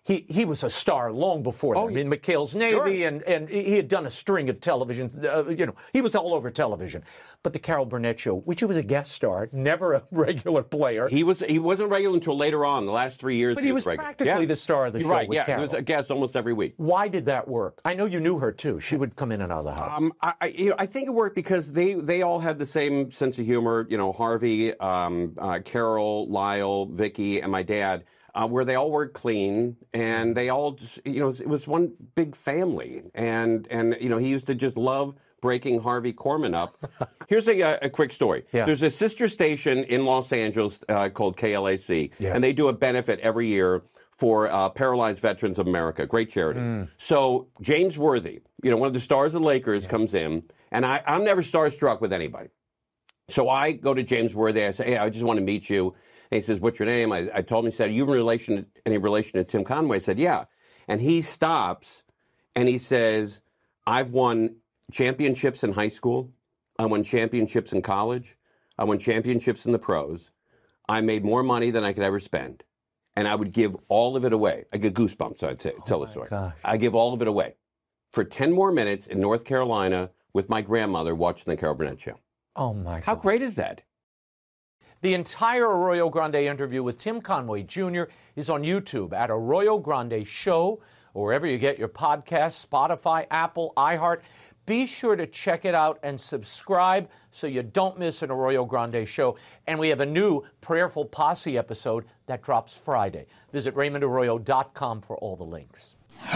he was a star long before that. I mean, McHale's Navy, Sure. and he had done a string of television. He was all over television. But the Carol Burnett Show, which he was a guest star, never a regular player. He wasn't regular until later on, the last 3 years. But he was regular. practically the star of the You're show right, with Carol. He was a guest almost every week. Why did that work? I know you knew her, too. She would come in and out of the house. I think it worked because they all had the same sense of humor. Harvey, Carol, Lyle, Vicky, and my dad, where they all worked clean and they all just, it was one big family. And he used to just love breaking Harvey Korman up. Here's a quick story. Yeah. There's a sister station in Los Angeles called KLAC, and they do a benefit every year for Paralyzed Veterans of America. Great charity. So James Worthy, one of the stars of the Lakers, comes in, and I'm never starstruck with anybody. So I go to James Worthy. I say, hey, I just want to meet you. And he says, what's your name? I told him, he said, are you any relation to Tim Conway? I said, yeah. And he stops, and he says, I've won championships in high school. I won championships in college. I won championships in the pros. I made more money than I could ever spend. And I would give all of it away. I get goosebumps, I'd say, tell the story. Gosh. I give all of it away for 10 more minutes in North Carolina with my grandmother watching the Carol Burnett Show. Oh, my God. How great is that? The entire Arroyo Grande interview with Tim Conway Jr. is on YouTube at Arroyo Grande Show, or wherever you get your podcasts, Spotify, Apple, iHeart. Be sure to check it out and subscribe so you don't miss an Arroyo Grande show. And we have a new Prayerful Posse episode that drops Friday. Visit RaymondArroyo.com for all the links.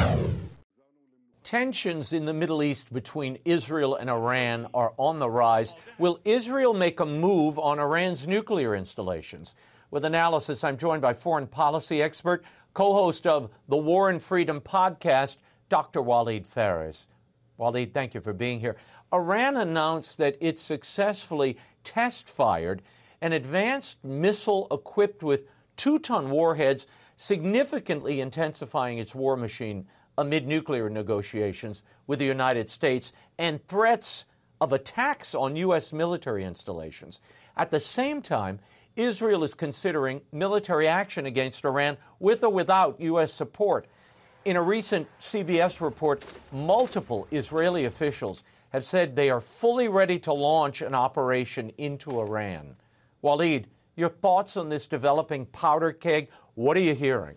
Tensions in the Middle East between Israel and Iran are on the rise. Will Israel make a move on Iran's nuclear installations? With analysis, I'm joined by foreign policy expert, co-host of the War and Freedom podcast, Dr. Waleed Phares. Waleed, thank you for being here. Iran announced that it successfully test-fired an advanced missile equipped with 2-ton warheads, significantly intensifying its war machine amid nuclear negotiations with the United States and threats of attacks on U.S. military installations. At the same time, Israel is considering military action against Iran with or without U.S. support. In a recent CBS report, multiple Israeli officials have said they are fully ready to launch an operation into Iran. Waleed, your thoughts on this developing powder keg? What are you hearing?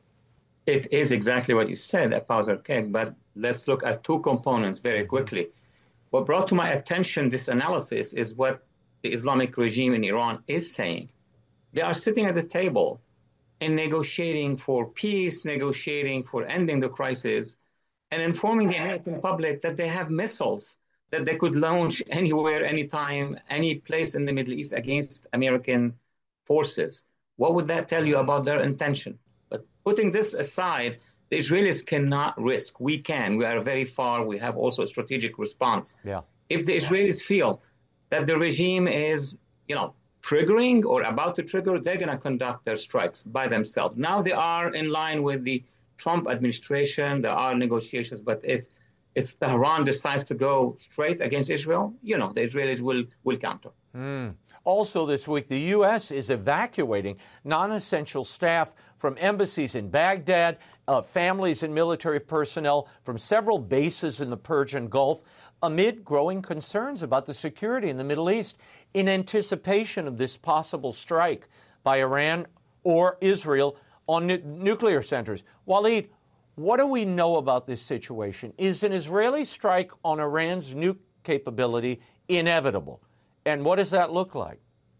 It is exactly what you said, a powder keg, but let's look at two components very quickly. What brought to my attention this analysis is what the Islamic regime in Iran is saying. They are sitting at the table and negotiating for peace, negotiating for ending the crisis, and informing the American public that they have missiles that they could launch anywhere, anytime, any place in the Middle East against American forces. What would that tell you about their intention? But putting this aside, the Israelis cannot risk. We can. We are very far. We have also a strategic response. Yeah. If the Israelis feel that the regime is, triggering or about to trigger, they're going to conduct their strikes by themselves. Now they are in line with the Trump administration. There are negotiations. But if Tehran decides to go straight against Israel, the Israelis will counter. Also this week, the U.S. is evacuating non-essential staff from embassies in Baghdad, families and military personnel from several bases in the Persian Gulf, amid growing concerns about the security in the Middle East in anticipation of this possible strike by Iran or Israel on nuclear centers. Waleed, what do we know about this situation? Is an Israeli strike on Iran's nuke capability inevitable? And what does that look like?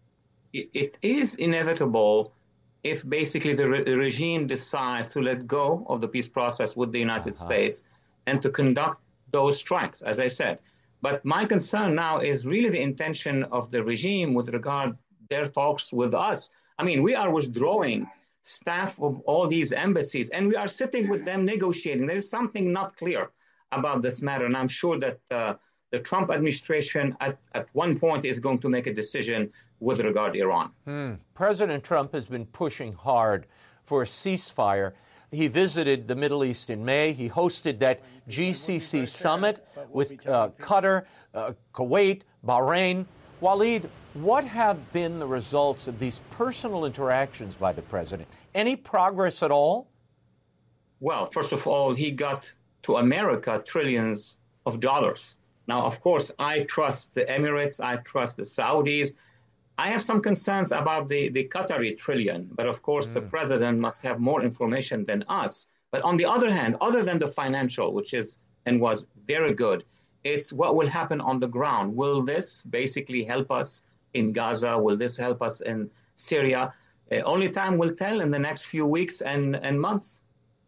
It is inevitable if basically the regime decides to let go of the peace process with the United States and to conduct those strikes, as I said. But my concern now is really the intention of the regime with regard to their talks with us. I mean, we are withdrawing staff of all these embassies, and we are sitting with them negotiating. There is something not clear about this matter, and I'm sure that the Trump administration at one point is going to make a decision with regard to Iran. President Trump has been pushing hard for a ceasefire. He visited the Middle East in May. He hosted that GCC summit with Qatar, Kuwait, Bahrain. Waleed, what have been the results of these personal interactions by the president? Any progress at all? Well, first of all, he got to America trillions of dollars. Now, of course, I trust the Emirates, I trust the Saudis. I have some concerns about the Qatari trillion, but of course, the president must have more information than us. But on the other hand, other than the financial, which is and was very good, it's what will happen on the ground. Will this basically help us in Gaza? Will this help us in Syria? Only time will tell in the next few weeks and months.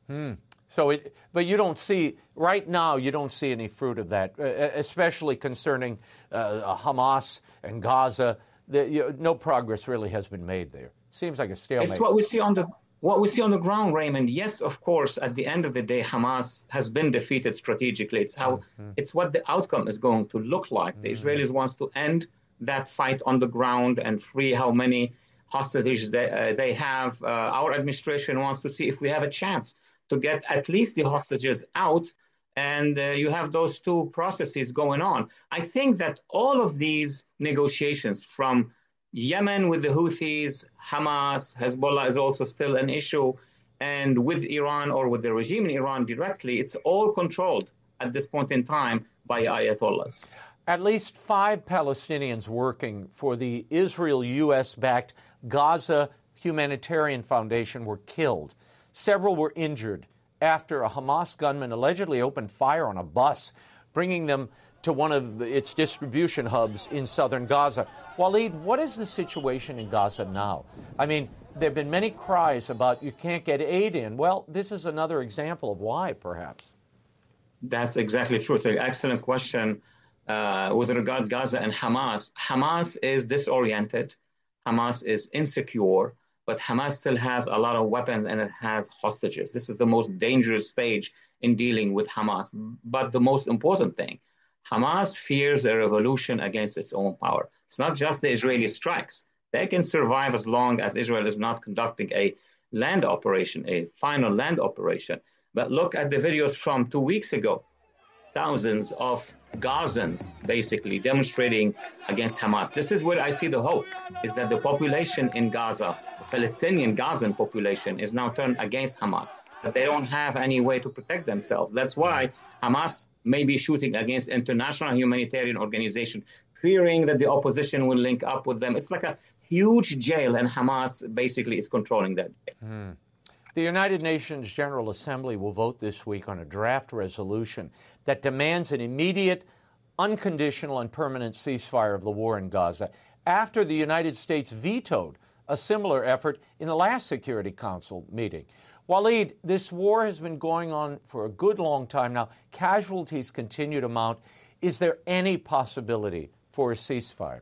But you don't see, right now, you don't see any fruit of that, especially concerning Hamas and Gaza. No progress really has been made there. Seems like a stalemate. It's what we see on the ground, Raymond. Yes, of course, at the end of the day, Hamas has been defeated strategically. It's what the outcome is going to look like. The Israelis wants to end that fight on the ground and free how many hostages they have. Our administration wants to see if we have a chance to get at least the hostages out, and you have those two processes going on. I think that all of these negotiations from Yemen with the Houthis, Hamas, Hezbollah is also still an issue, and with Iran or with the regime in Iran directly, it's all controlled at this point in time by Ayatollahs. At least 5 Palestinians working for the Israel-U.S.-backed Gaza Humanitarian Foundation were killed. Several were injured after a Hamas gunman allegedly opened fire on a bus, bringing them to one of its distribution hubs in southern Gaza. Waleed, what is the situation in Gaza now? I mean, there have been many cries about you can't get aid in. Well, this is another example of why, perhaps. That's exactly true. It's an excellent question with regard to Gaza and Hamas. Hamas is disoriented. Hamas is insecure. But Hamas still has a lot of weapons and it has hostages. This is the most dangerous stage in dealing with Hamas. But the most important thing, Hamas fears a revolution against its own power. It's not just the Israeli strikes. They can survive as long as Israel is not conducting a land operation, a final land operation. But look at the videos from 2 weeks ago. Thousands of Gazans basically demonstrating against Hamas. This is where I see the hope, is that the population in Gaza, Palestinian Gazan population, is now turned against Hamas, but they don't have any way to protect themselves. That's why Hamas may be shooting against international humanitarian organizations, fearing that the opposition will link up with them. It's like a huge jail, and Hamas basically is controlling that. The United Nations General Assembly will vote this week on a draft resolution that demands an immediate, unconditional, and permanent ceasefire of the war in Gaza after the United States vetoed a similar effort in the last Security Council meeting. Waleed, this war has been going on for a good long time now. Casualties continue to mount. Is there any possibility for a ceasefire?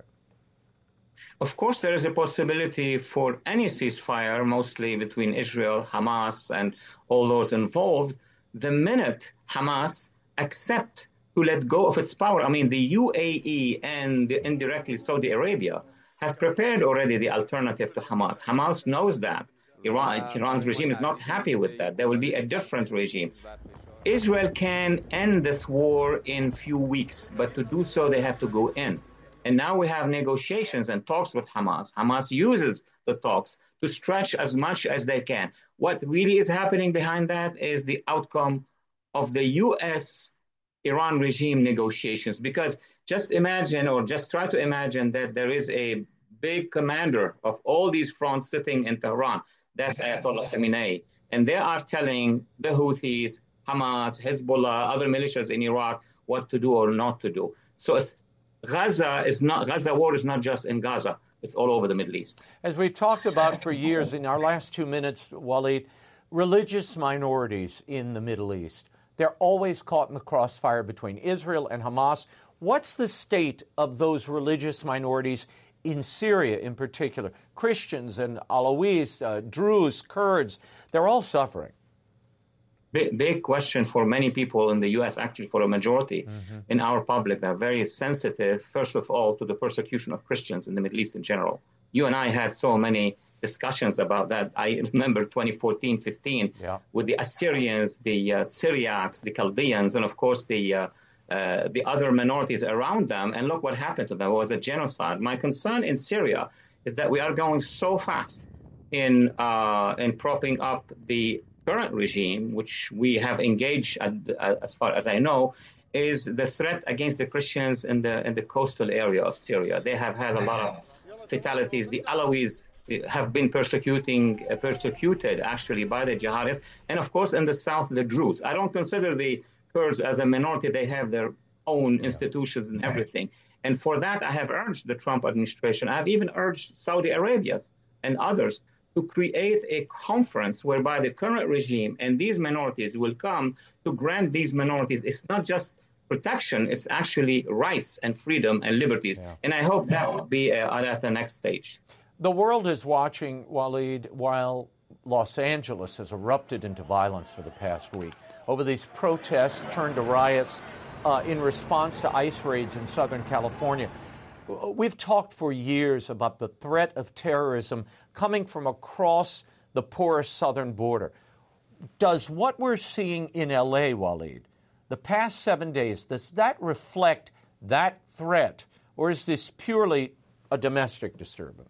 Of course, there is a possibility for any ceasefire, mostly between Israel, Hamas, and all those involved, the minute Hamas accept to let go of its power. I mean, the UAE and indirectly Saudi Arabia have prepared already the alternative to Hamas. Hamas knows that. Iran's regime is not happy with that. There will be a different regime. Israel can end this war in few weeks, but to do so, they have to go in. And now we have negotiations and talks with Hamas. Hamas uses the talks to stretch as much as they can. What really is happening behind that is the outcome of the U.S.-Iran regime negotiations. Because just imagine, or just try to imagine, that there is a big commander of all these fronts sitting in Tehran. That's Ayatollah Khamenei. And they are telling the Houthis, Hamas, Hezbollah, other militias in Iraq what to do or not to do. So Gaza war is not just in Gaza. It's all over the Middle East. As we've talked about for years, in our last 2 minutes, Waleed, religious minorities in the Middle East, they're always caught in the crossfire between Israel and Hamas. What's the state of those religious minorities in Syria in particular? Christians and Alawis, Druze, Kurds, they're all suffering. Big question for many people in the U.S., actually for a majority in our public. They're very sensitive, first of all, to the persecution of Christians in the Middle East in general. You and I had so many discussions about that. I remember 2014-15 with the Assyrians, the Syriacs, the Chaldeans, and of course the other minorities around them. And look what happened to them. It was a genocide. My concern in Syria is that we are going so fast in propping up the current regime, which we have engaged, as far as I know, is the threat against the Christians in the coastal area of Syria. They have had a lot of fatalities. The Alawis have been persecuted actually by the jihadists, and of course in the south, the Druze. I don't consider the Kurds as a minority. They have their own institutions and everything. And for that, I have urged the Trump administration. I have even urged Saudi Arabia and others to create a conference whereby the current regime and these minorities will come to grant these minorities. It's not just protection, it's actually rights and freedom and liberties. Yeah. And I hope that would be at the next stage. The world is watching, Waleed, while Los Angeles has erupted into violence for the past week over these protests turned to riots in response to ICE raids in Southern California. We've talked for years about the threat of terrorism coming from across the porous southern border. Does what we're seeing in L.A., Waleed, the past 7 days, does that reflect that threat, or is this purely a domestic disturbance?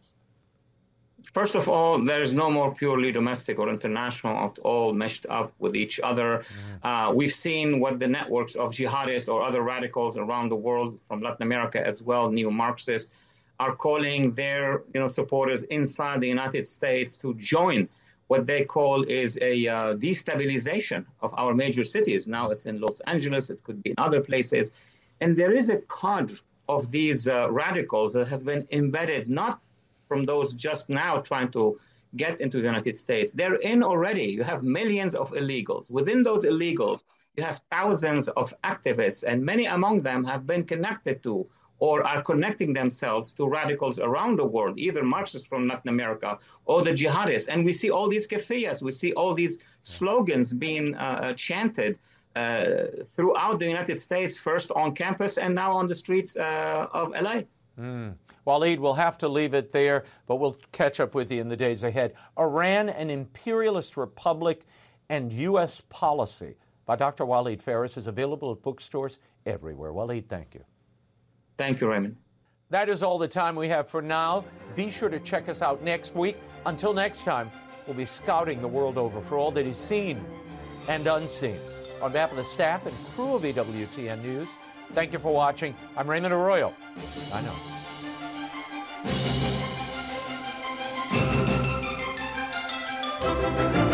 First of all, there is no more purely domestic or international at all meshed up with each other. We've seen what the networks of jihadists or other radicals around the world, from Latin America as well, neo-Marxists, are calling their supporters inside the United States to join what they call is a destabilization of our major cities. Now it's in Los Angeles, it could be in other places. And there is a cadre of these radicals that has been embedded, not from those just now trying to get into the United States. They're in already. You have millions of illegals. Within those illegals, you have thousands of activists, and many among them have been connected to or are connecting themselves to radicals around the world, either Marxists from Latin America or the jihadists. And we see all these keffiyas, we see all these slogans being chanted throughout the United States, first on campus and now on the streets of LA. Waleed, we'll have to leave it there, but we'll catch up with you in the days ahead. Iran, an imperialist republic, and U.S. policy by Dr. Waleed Phares is available at bookstores everywhere. Waleed, thank you. Thank you, Raymond. That is all the time we have for now. Be sure to check us out next week. Until next time, we'll be scouting the world over for all that is seen and unseen. On behalf of the staff and crew of EWTN News, thank you for watching. I'm Raymond Arroyo. I know.